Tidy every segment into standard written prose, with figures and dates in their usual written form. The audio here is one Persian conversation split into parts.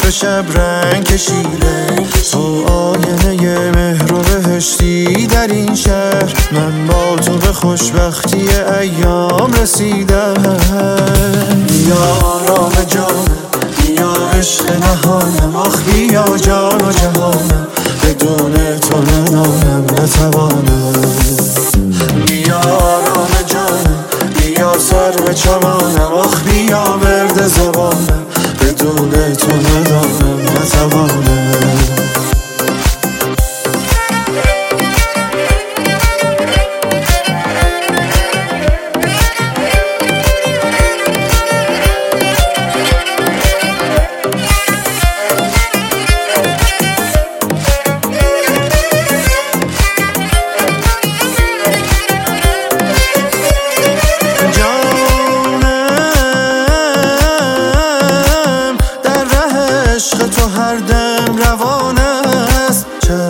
به شب رنگ کشیده، تو آینه مهر و بهشتی در این شهر. من با تو به خوشبختی ایام رسیدم. بیا آرام جانم، بیا عشق نهانم، آخ بیا جان و جهانم، بدون تو ندانم نتوانم. بیا آرام جانم، بیا سرو چمانم، آخ بیا ورد زبانم، بدون تو ندانم نتوانم. تو هر دم روان است،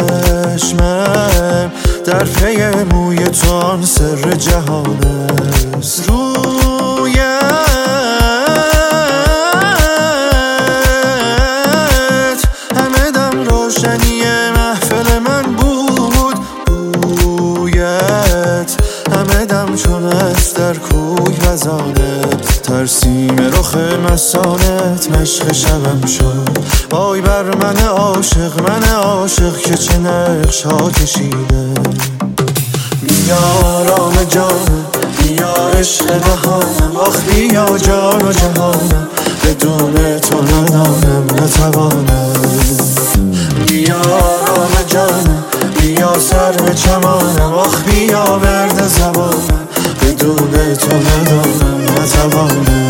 چشمم در پی موی تو آن سر جهان است. رویت همه دم روشنی محفل من بود، بویت همه دم چون است در کوی وزانت. ترسیم رخ مسانت مشق شبم شد، وای بر من عاشق که چه نقش ها کشیده. بیا آرام جانم، بیا عشق نهانم، آخ بیا جان و جهانم، بدون تو ندانم نتوانم. بیا آرام جانم، بیا سرو چمانم، آخ بیا ورد زبانم، بدون تو ندانم نتوانم.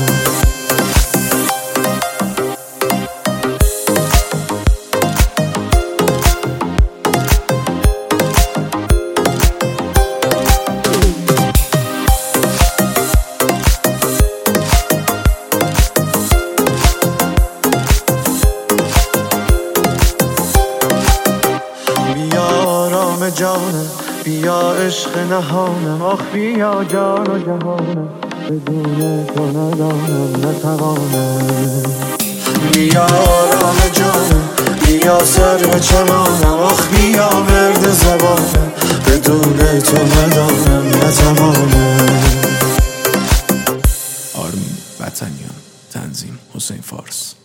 جانم، بیا عشق نهانم، آخ بیا جان و جهانم، بدون تو ندانم نتوانم. بیا آرام جانم، بیا سرو چمانم، آخ بیا ورد زبانم، بدون تو ندانم نتوانم. آرمین وطنیان، تنظیم حسین فارس.